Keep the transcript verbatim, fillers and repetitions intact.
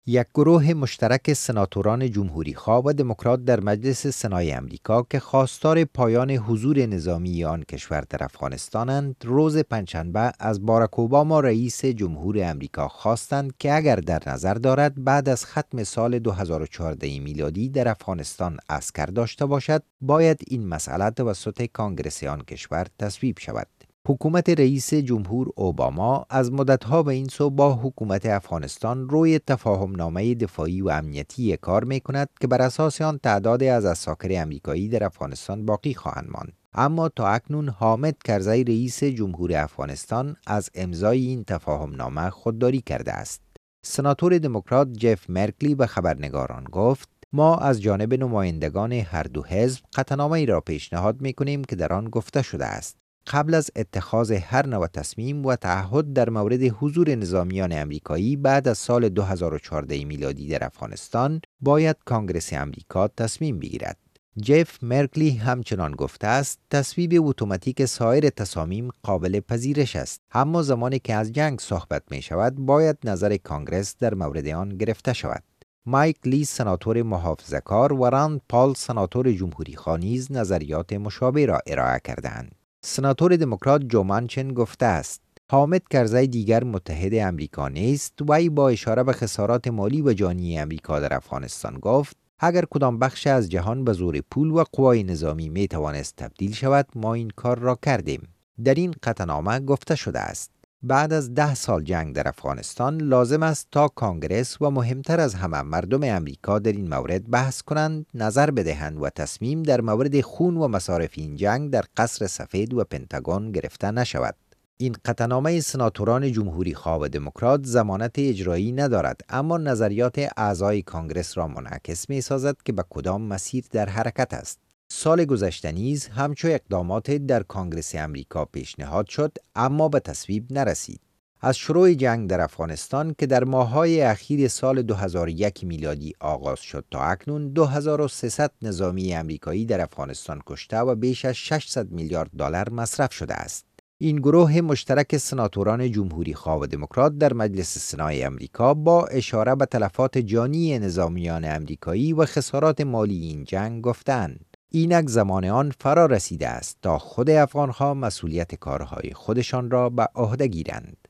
یک گروه مشترک سناتوران جمهوری‌خواه و دموکرات در مجلس سنای امریکا که خواستار پایان حضور نظامی آن کشور در افغانستانند، روز پنجشنبه از باراک اوباما رئیس جمهور امریکا خواستند که اگر در نظر دارد بعد از ختم سال دو هزار و چهارده میلادی در افغانستان عسکر داشته باشد، باید این مسئله توسط کانگرس آن کشور تصویب شود. حکومت رئیس جمهور اوباما از مدتها به این سو با حکومت افغانستان روی تفاهمنامه دفاعی و امنیتی کار می کند که بر اساس آن تعدادی از عساکر امریکایی در افغانستان باقی خواهند ماند. اما تا اکنون حامد کرزی رئیس جمهور افغانستان از امضای این تفاهمنامه خودداری کرده است. سناتور دموکرات جف مرکلی به خبرنگاران گفت: ما از جانب نمایندگان هر دو حزب قطعنامه‌ای را پیشنهاد می‌کنیم که در آن گفته شده است قبل از اتخاذ هر نوع تصمیم و تعهد در مورد حضور نظامیان امریکایی بعد از سال دو هزار و چهارده میلادی در افغانستان باید کانگرس امریکا تصمیم بگیرد. جف مرکلی همچنان گفته است تصویب اتوماتیک سایر تصامیم قابل پذیرش است، اما زمانی که از جنگ صحبت می شود باید نظر کانگرس در مورد آن گرفته شود. مایک لی سناتور محافظه‌کار و راند پال سناتور جمهوری‌خواه نیز نظریات مشابه را ارائه کردند. سناتور دموکرات جو مانچین گفته است حامد کرزی دیگر متحد امریکا نیست و ای با اشاره به خسارات مالی و جانی امریکا در افغانستان گفت اگر کدام بخش از جهان به زور پول و قوای نظامی می توانست تبدیل شود ما این کار را کردیم. در این قطعنامه گفته شده است بعد از ده سال جنگ در افغانستان لازم است تا کانگرس و مهمتر از همه مردم امریکا در این مورد بحث کنند، نظر بدهند و تصمیم در مورد خون و مصارف این جنگ در قصر سفید و پنتاگون گرفته نشود. این قطعنامه سناتوران جمهوری‌خواه و دموکرات ضمانت اجرایی ندارد، اما نظریات اعضای کانگرس را منعکس می‌سازد که به کدام مسیر در حرکت است. سال گذشته نیز همچو اقدامات در کانگرس امریکا پیشنهاد شد اما به تصویب نرسید. از شروع جنگ در افغانستان که در ماه‌های اخیر سال دو هزار و یک میلادی آغاز شد تا اکنون دو هزار و سیصد نظامی امریکایی در افغانستان کشته و بیش از ششصد میلیارد دلار مصرف شده است. این گروه مشترک سناتوران جمهوری‌خواه و دموکرات در مجلس سنای امریکا با اشاره به تلفات جانی نظامیان امریکایی و خسارات مالی این جنگ گفتند اینک زمان آن فرا رسیده است تا خود افغان‌ها مسئولیت کارهای خودشان را به عهده گیرند.